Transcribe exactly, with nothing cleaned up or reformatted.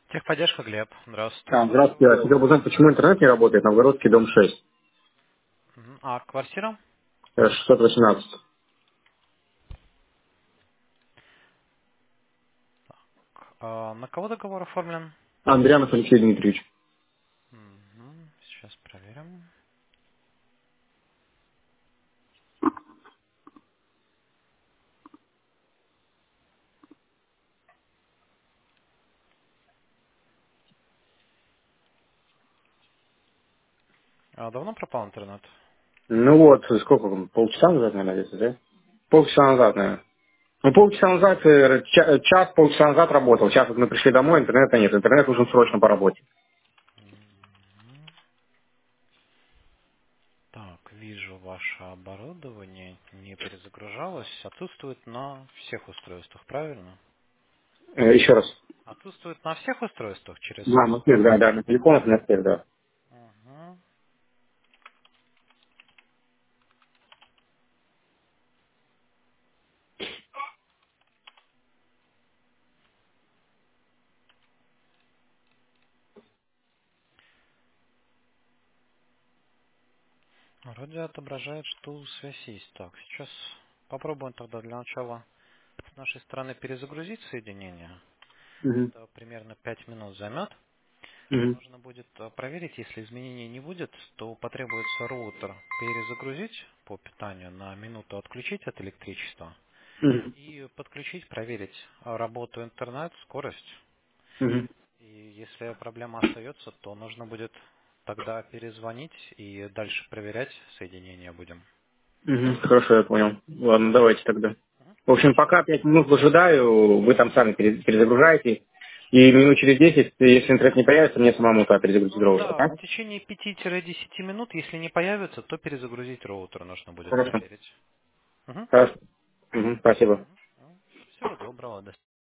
Техподдержка, Глеб. Здравствуйте, А, слушаю здравствуйте. вас. Я хотел бы узнать, почему интернет не работает. Новгородский, дом шесть, Мгм. А квартира? э, шестьсот восемнадцать. А, на кого договор оформлен? Андрианов Алексей Дмитриевич. Мгм. Сейчас проверим. А давно пропал интернет? Ну вот, сколько, вам, полчаса назад, наверное, где-то, да? Полчаса назад, наверное. Ну, полчаса назад, э, ча- э, час, полчаса назад работал. Сейчас вот мы пришли домой, интернета нет. Интернет нужен срочно по работе. Так, вижу, ваше оборудование не перезагружалось. Отсутствует на всех устройствах, правильно? Э, еще раз. Отсутствует на всех устройствах через Да, на всех, Wi-Fi. да, да, на телефонах, на всех, да. Мгм. Вроде отображает, что связь есть. Так, сейчас попробуем тогда для начала с нашей стороны перезагрузить соединение. Мгм. Это примерно пять минут займет. Мгм. Нужно будет э, проверить, если изменений не будет, то потребуется роутер перезагрузить по питанию, на минуту отключить от электричества Мгм. и подключить, проверить э, работу интернет, скорость. Мгм. И если проблема остается, то нужно будет тогда перезвонить и дальше проверять соединение будем. Мгм. Хорошо, я понял. Ладно, давайте тогда. Мгм. В общем, Хорошо. пока пять минут выжидаю, вы там сами пере- перезагружаете. И минут через десять, если интернет не появится, мне самому туда перезагрузить Ну роутер, да, в так? течение пяти-десяти минут, если не появится, то перезагрузить роутер нужно будет Хорошо. проверить. Мгм. Хорошо. Мгм. Спасибо. Мгм. Всего доброго. До